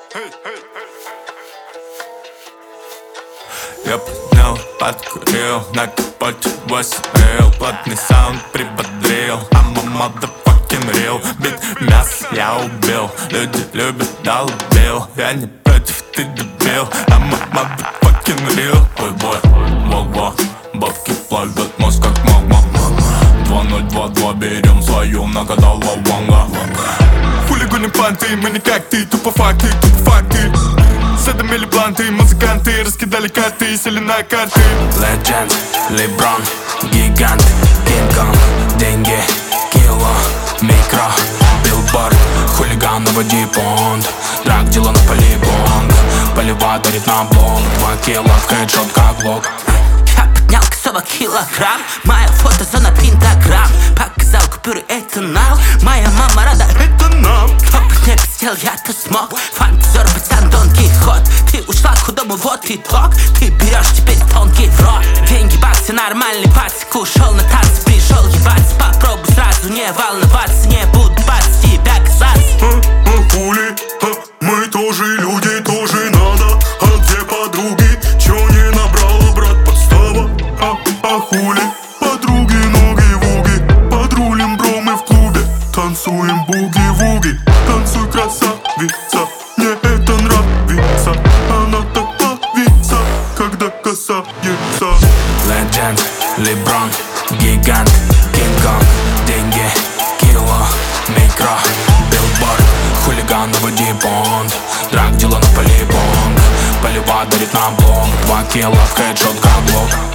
Я поднял, подкурил, на капоте 8 рил. Плотный саунд прибодрил, I'm a motherfucking real. Бит мясо я убил, люди любят, да убил. Я не против, ты дебил, I'm a motherfucking real. Ой, бой, во-во, бабки плавят мозг как магма. 2022 берем свою, нагадала ванга. Хулиганы панты, мы не как ты, тупо факты. Задымели бланты, музыканты раскидали карты и сели на карты. Legend, Леброн, гигант, Кинг-Конг, деньги, кило, микро, билборд, хулиган, наводи понт, драг дела на полигон, полива дарит на бомб, 2 кило, хедшот как лог. Я поднял 40 килограмм, моя фотозона пентаграмм. Показал купюры, это нам, моя мама рада, это нам. Кто бы не пиздел, я то смог, фантазер, пацан, Дон Кихот. Ты ушла к худому, вот итог, ты берешь теперь тонкий в рот. Деньги, баксы, нормальный пасик, ушел на танцы, пришел ебаться. Попробуй сразу не волноваться, не буду баться, тебя касаться. Хули, мы тоже люди, тоже надо. А где подруги, чё не набрала, брат, подстава? Хули, подруги, ноги-вуги, подрулим, бро, мы в клубе. Танцуем буги-вуги, танцуй, красавица. Мне это нравится, она так плавится, когда касается. Legend, Леброн, гигант, Кинг-Конг, деньги, кило, микро, билборд, хулиган, наводи понт, драг дела на полигон, полива дарит на бомб, 2 кило, хедшот как блок.